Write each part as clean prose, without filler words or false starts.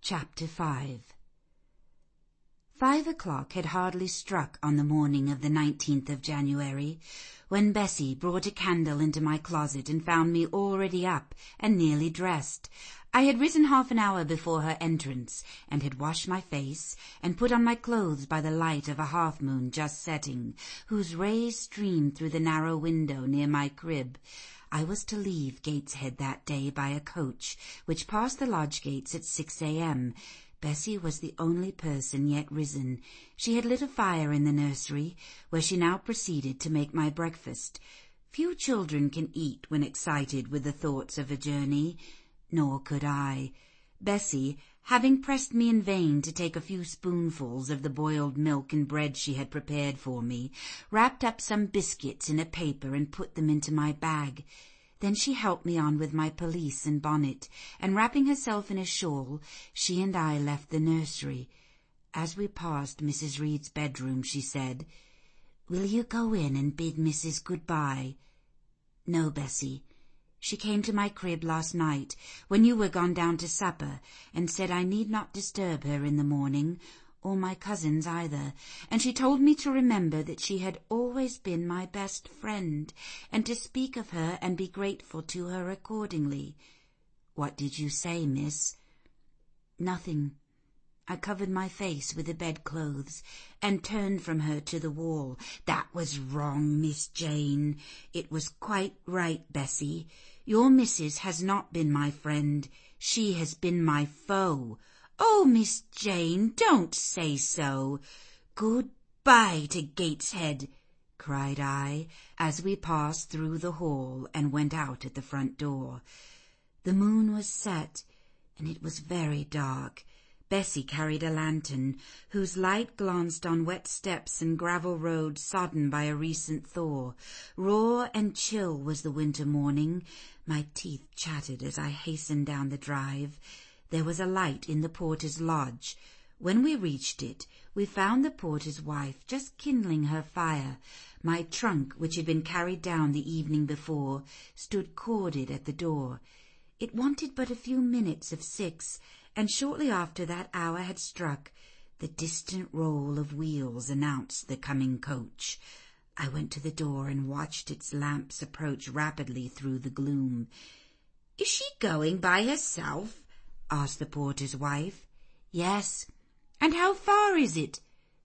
Chapter 5. 5 o'clock had hardly struck on the morning of the 19th of January, when Bessie brought a candle into my closet and found me already up and nearly dressed. I had risen half an hour before her entrance, and had washed my face, and put on my clothes by the light of a half-moon just setting, whose rays streamed through the narrow window near my crib. I was to leave Gateshead that day by a coach, which passed the lodge gates at 6 a.m. Bessie was the only person yet risen. She had lit a fire in the nursery, where she now proceeded to make my breakfast. Few children can eat when excited with the thoughts of a journey, nor could I. Bessie, having pressed me in vain to take a few spoonfuls of the boiled milk and bread she had prepared for me, wrapped up some biscuits in a paper and put them into my bag. Then she helped me on with my pelisse and bonnet, and wrapping herself in a shawl, she and I left the nursery. As we passed Mrs. Reed's bedroom, she said, "Will you go in and bid Mrs. good-bye?" "No, Bessie. She came to my crib last night, when you were gone down to supper, and said I need not disturb her in the morning, or my cousins either, and she told me to remember that she had always been my best friend, and to speak of her and be grateful to her accordingly." "What did you say, miss?" "Nothing. I covered my face with the bedclothes and turned from her to the wall." "That was wrong, Miss Jane." "It was quite right, Bessie. Your missus has not been my friend. She has been my foe." "Oh, Miss Jane, don't say so." "Good-bye to Gateshead," cried I, as we passed through the hall and went out at the front door. The moon was set, and it was very dark. Bessie carried a lantern, whose light glanced on wet steps and gravel roads sodden by a recent thaw. Raw and chill was the winter morning. My teeth chattered as I hastened down the drive. There was a light in the porter's lodge. When we reached it, we found the porter's wife just kindling her fire. My trunk, which had been carried down the evening before, stood corded at the door. It wanted but a few minutes of 6, and shortly after that hour had struck, the distant roll of wheels announced the coming coach. I went to the door and watched its lamps approach rapidly through the gloom. "Is she going by herself?" asked the porter's wife. "Yes." "And how far is it?"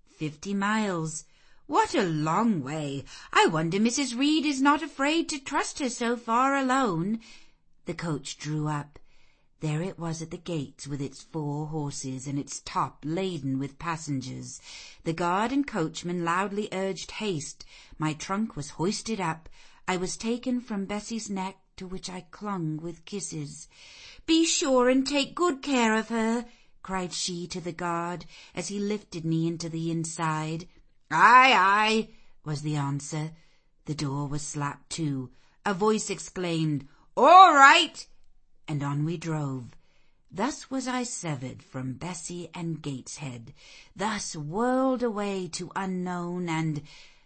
50 miles. "What a long way! I wonder Mrs. Reed is not afraid to trust her so far alone." The coach drew up. There it was at the gates with its 4 horses and its top laden with passengers. The guard and coachman loudly urged haste. My trunk was hoisted up. I was taken from Bessie's neck, to which I clung with kisses. "Be sure and take good care of her," cried she to the guard, as he lifted me into the inside. "Aye, aye," was the answer. The door was slapped to. A voice exclaimed, "All right!" and on we drove. Thus was I severed from Bessie and Gateshead, thus whirled away to unknown and,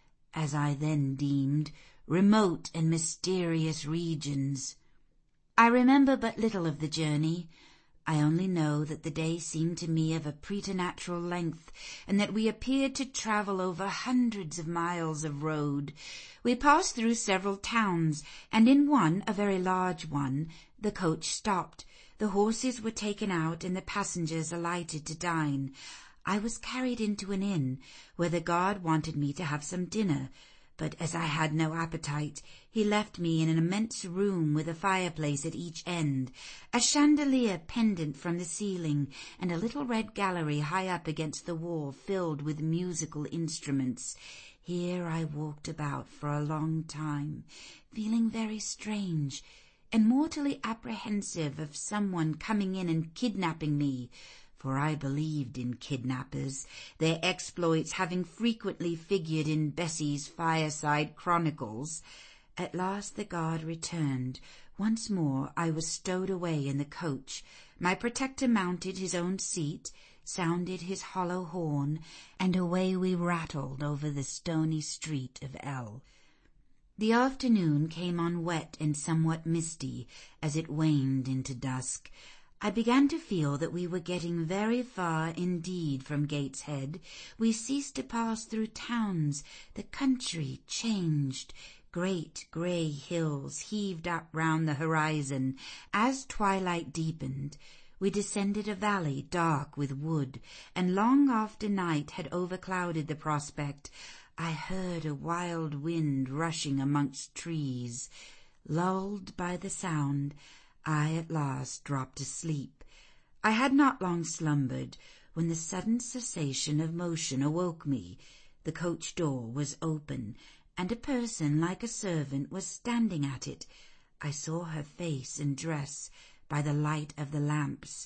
as I then deemed, remote and mysterious regions. I remember but little of the journey. I only know that the day seemed to me of a preternatural length, and that we appeared to travel over hundreds of miles of road. We passed through several towns, and in one, a very large one, the coach stopped. The horses were taken out, and the passengers alighted to dine. I was carried into an inn, where the guard wanted me to have some dinner, but as I had no appetite, he left me in an immense room with a fireplace at each end, a chandelier pendant from the ceiling, and a little red gallery high up against the wall filled with musical instruments. Here I walked about for a long time, feeling very strange, and mortally apprehensive of someone coming in and kidnapping me, for I believed in kidnappers, their exploits having frequently figured in Bessie's fireside chronicles. At last the guard returned. Once more I was stowed away in the coach. My protector mounted his own seat, sounded his hollow horn, and away we rattled over the stony street of L. The afternoon came on wet and somewhat misty as it waned into dusk. I began to feel that we were getting very far indeed from Gateshead. We ceased to pass through towns. The country changed. Great grey hills heaved up round the horizon. As twilight deepened, we descended a valley dark with wood, and long after night had overclouded the prospect, I heard a wild wind rushing amongst trees. Lulled by the sound, I at last dropped asleep. I had not long slumbered when the sudden cessation of motion awoke me. The coach door was open, and a person like a servant was standing at it. I saw her face and dress by the light of the lamps.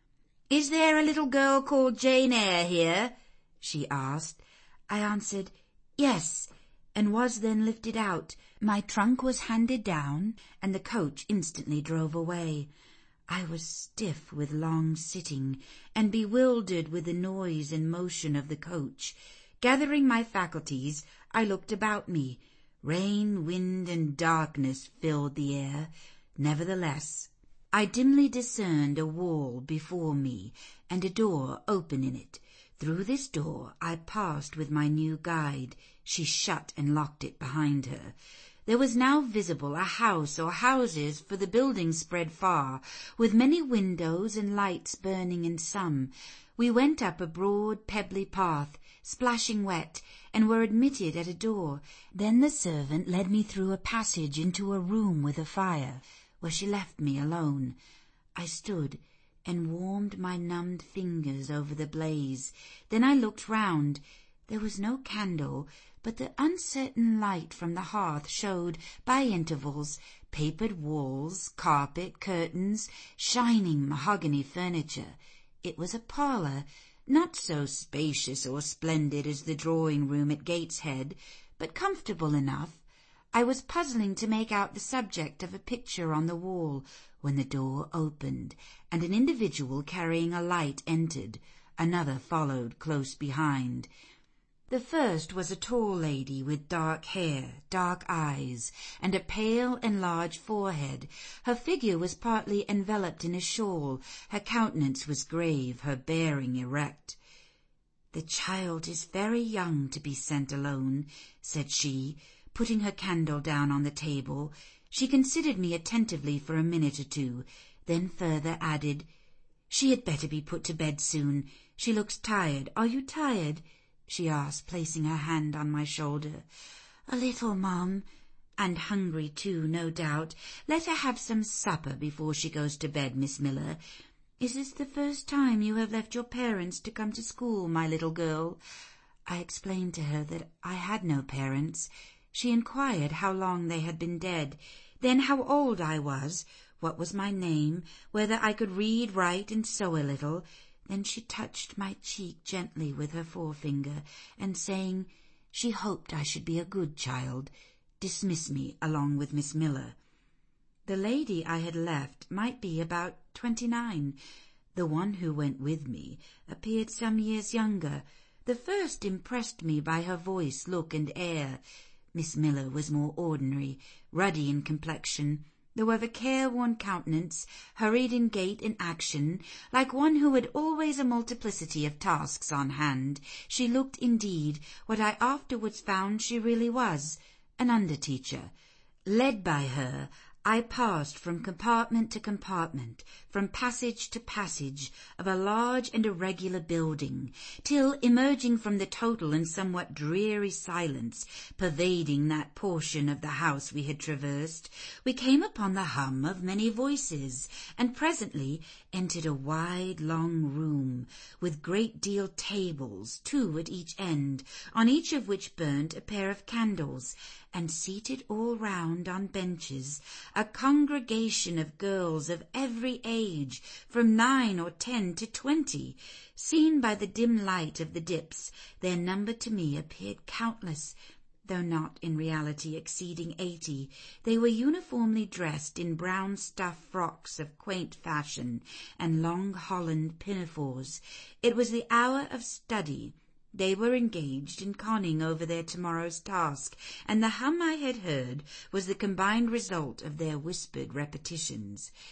"Is there a little girl called Jane Eyre here?" she asked. I answered, "Yes," and was then lifted out. My trunk was handed down, and the coach instantly drove away. I was stiff with long sitting, and bewildered with the noise and motion of the coach. Gathering my faculties, I looked about me. Rain, wind, and darkness filled the air. Nevertheless, I dimly discerned a wall before me, and a door open in it. Through this door I passed with my new guide. She shut and locked it behind her. There was now visible a house or houses, for the buildings spread far, with many windows and lights burning in some. We went up a broad, pebbly path, splashing wet, and were admitted at a door. Then the servant led me through a passage into a room with a fire, where she left me alone. I stood and warmed my numbed fingers over the blaze. Then I looked round. There was no candle, but the uncertain light from the hearth showed, by intervals, papered walls, carpet, curtains, shining mahogany furniture. It was a parlour, not so spacious or splendid as the drawing-room at Gateshead, but comfortable enough. I was puzzling to make out the subject of a picture on the wall when the door opened, and an individual carrying a light entered. Another followed close behind. The first was a tall lady with dark hair, dark eyes, and a pale and large forehead. Her figure was partly enveloped in a shawl. Her countenance was grave, her bearing erect. "The child is very young to be sent alone," said she, putting her candle down on the table. She considered me attentively for a minute or two, then further added, "She had better be put to bed soon. She looks tired. Are you tired?" she asked, placing her hand on my shoulder. "A little, Mum, and hungry too, no doubt. Let her have some supper before she goes to bed, Miss Miller. Is this the first time you have left your parents to come to school, my little girl?" I explained to her that I had no parents. She inquired how long they had been dead, then how old I was, what was my name, whether I could read, write, and sew a little. Then she touched my cheek gently with her forefinger, and saying she hoped I should be a good child, dismissed me along with Miss Miller. The lady I had left might be about 29. The one who went with me appeared some years younger. The first impressed me by her voice, look, and air. Miss Miller was more ordinary, ruddy in complexion, though of a careworn countenance, hurried in gait and action, like one who had always a multiplicity of tasks on hand. She looked, indeed, what I afterwards found she really was, an under-teacher. Led by her, I passed from compartment to compartment, from passage to passage of a large and irregular building, till, emerging from the total and somewhat dreary silence pervading that portion of the house we had traversed, we came upon the hum of many voices, and presently entered a wide, long room, with great deal tables, 2 at each end, on each of which burnt a pair of candles, and seated all round on benches, a congregation of girls of every age, from 9 or 10 to 20. Seen by the dim light of the dips, their number to me appeared countless, though not in reality exceeding 80. They were uniformly dressed in brown stuff frocks of quaint fashion, and long holland pinafores. It was the hour of study. They were engaged in conning over their tomorrow's task, and the hum I had heard was the combined result of their whispered repetitions.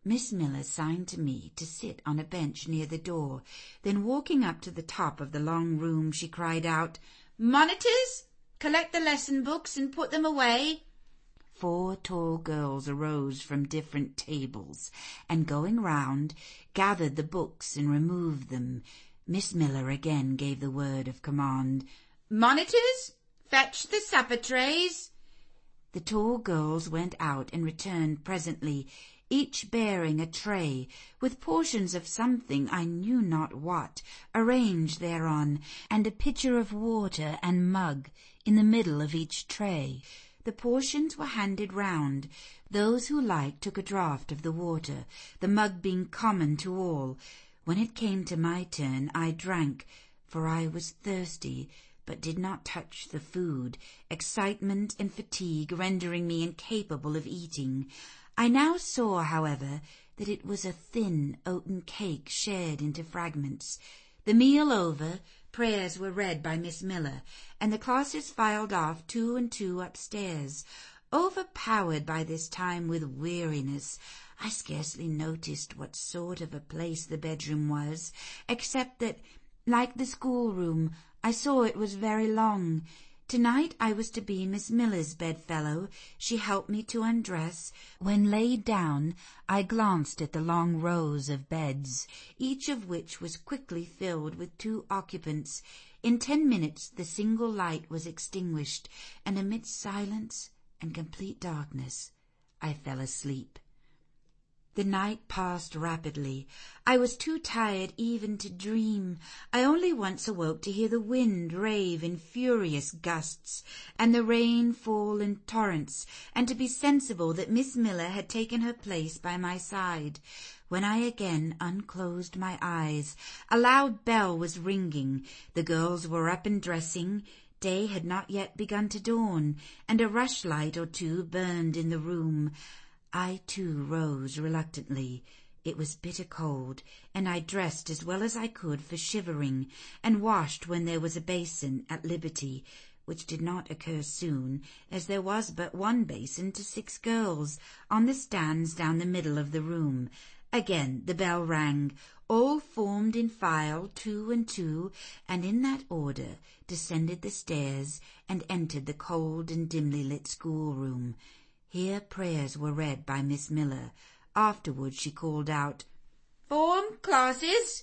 Miss Miller signed to me to sit on a bench near the door. Then walking up to the top of the long room, she cried out, "Monitors, collect the lesson books and put them away." 4 tall girls arose from different tables and, going round, gathered the books and removed them. Miss Miller again gave the word of command, "Monitors, fetch the supper trays." The tall girls went out and returned presently, each bearing a tray with portions of something, I knew not what, arranged thereon, and a pitcher of water and mug in the middle of each tray. The portions were handed round. Those who liked took a draught of the water, the mug being common to all. When it came to my turn, I drank, for I was thirsty, but did not touch the food, excitement and fatigue rendering me incapable of eating. I now saw, however, that it was a thin oaten cake shared into fragments. The meal over, prayers were read by Miss Miller, and the classes filed off 2 and 2 upstairs. Overpowered by this time with weariness, I scarcely noticed what sort of a place the bedroom was, except that, like the schoolroom, I saw it was very long. Tonight I was to be Miss Miller's bedfellow. She helped me to undress. When laid down, I glanced at the long rows of beds, each of which was quickly filled with 2 occupants. In 10 minutes the single light was extinguished, and amidst silence and complete darkness I fell asleep. The night passed rapidly. I was too tired even to dream. I only once awoke to hear the wind rave in furious gusts, and the rain fall in torrents, and to be sensible that Miss Miller had taken her place by my side. When I again unclosed my eyes, a loud bell was ringing. The girls were up and dressing. Day had not yet begun to dawn, and a rushlight or 2 burned in the room. I, too, rose reluctantly. It was bitter cold, and I dressed as well as I could for shivering, and washed when there was a basin at liberty, which did not occur soon, as there was but 1 basin to 6 girls, on the stands down the middle of the room. Again the bell rang. All formed in file 2 and 2, and in that order descended the stairs and entered the cold and dimly lit schoolroom. Here prayers were read by Miss Miller. Afterwards she called out, "Form, classes!"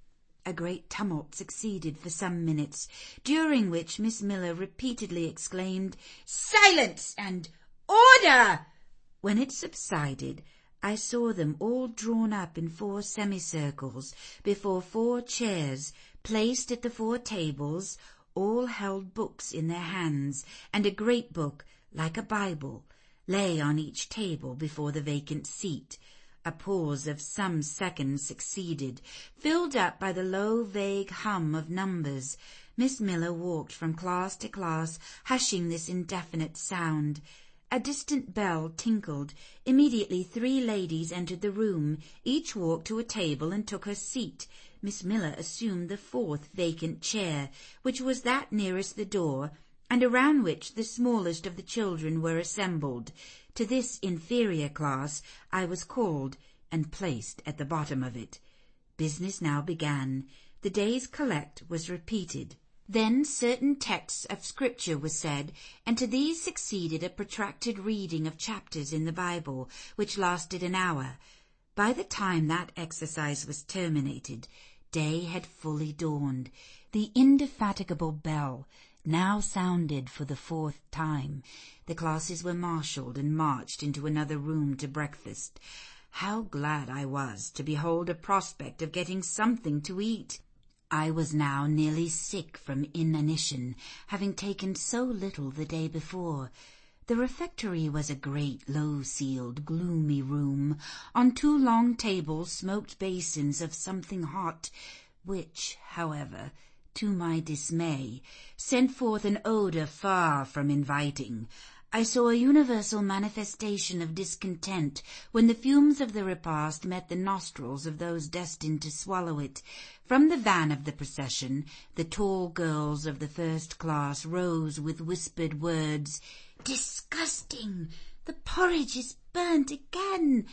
A great tumult succeeded for some minutes, during which Miss Miller repeatedly exclaimed, "Silence!" and "Order!" When it subsided, I saw them all drawn up in 4 semicircles before 4 chairs, placed at the 4 tables. All held books in their hands, and a great book, like a Bible, lay on each table before the vacant seat. A pause of some seconds succeeded, filled up by the low, vague hum of numbers. Miss Miller walked from class to class, hushing this indefinite sound. A distant bell tinkled. Immediately 3 ladies entered the room. Each walked to a table and took her seat. Miss Miller assumed the 4th vacant chair, which was that nearest the door, and around which the smallest of the children were assembled. To this inferior class I was called and placed at the bottom of it. Business now began. The day's collect was repeated. Then certain texts of Scripture were said, and to these succeeded a protracted reading of chapters in the Bible, which lasted an hour. By the time that exercise was terminated, day had fully dawned. The indefatigable bell now sounded for the 4th time. The classes were marshalled and marched into another room to breakfast. How glad I was to behold a prospect of getting something to eat! I was now nearly sick from inanition, having taken so little the day before. The refectory was a great, low-ceiled, gloomy room. On 2 long tables smoked basins of something hot, which, however, to my dismay, sent forth an odour far from inviting. I saw a universal manifestation of discontent when the fumes of the repast met the nostrils of those destined to swallow it. From the van of the procession, the tall girls of the 1st class rose with whispered words, "Disgusting! The porridge is burnt again!"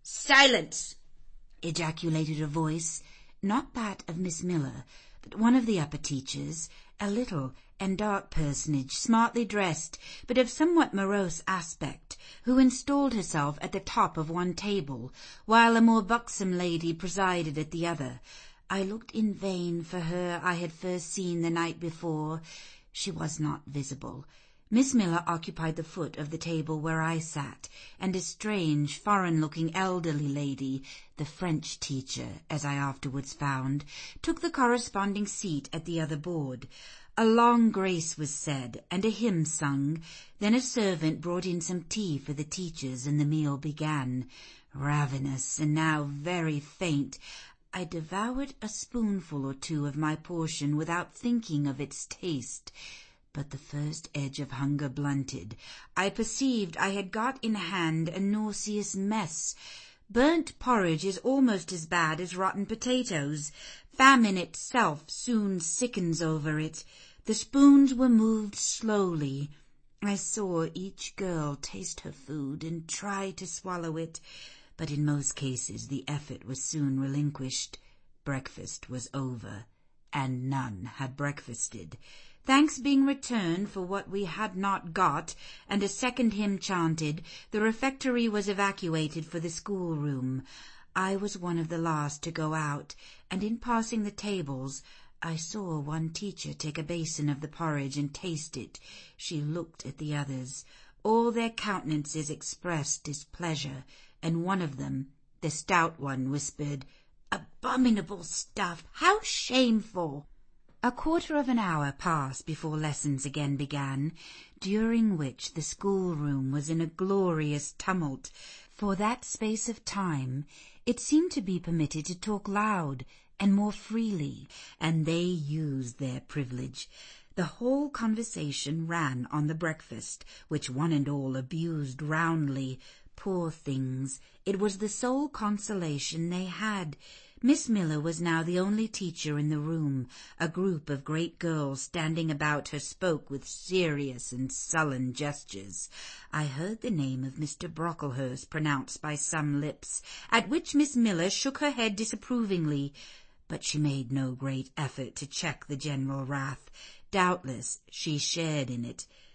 "Silence!" ejaculated a voice, not that of Miss Miller, but one of the upper teachers, a little and dark personage, smartly dressed, but of somewhat morose aspect, who installed herself at the top of one table, while a more buxom lady presided at the other. I looked in vain for her I had first seen the night before. She was not visible. Miss Miller occupied the foot of the table where I sat, and a strange, foreign-looking elderly lady, the French teacher, as I afterwards found, took the corresponding seat at the other board. A long grace was said, and a hymn sung. Then a servant brought in some tea for the teachers, and the meal began. Ravenous, and now very faint, I devoured a spoonful or two of my portion without thinking of its taste. But the first edge of hunger blunted. I perceived I had got in hand a nauseous mess. Burnt porridge is almost as bad as rotten potatoes. Famine itself soon sickens over it. The spoons were moved slowly. I saw each girl taste her food and try to swallow it, but in most cases the effort was soon relinquished. Breakfast was over, and none had breakfasted. Thanks being returned for what we had not got, and a second hymn chanted, the refectory was evacuated for the schoolroom. I was one of the last to go out, and in passing the tables, I saw one teacher take a basin of the porridge and taste it. She looked at the others. All their countenances expressed displeasure, and one of them, the stout one, whispered, "Abominable stuff! How shameful!" A quarter of an hour passed before lessons again began, during which the schoolroom was in a glorious tumult. For that space of time it seemed to be permitted to talk loud and more freely, and they used their privilege. The whole conversation ran on the breakfast, which one and all abused roundly. Poor things, it was the sole consolation they had. Miss Miller was now the only teacher in the room. A group of great girls standing about her spoke with serious and sullen gestures. I heard the name of Mr. Brocklehurst pronounced by some lips, at which Miss Miller shook her head disapprovingly, but she made no great effort to check the general wrath. Doubtless she shared in it.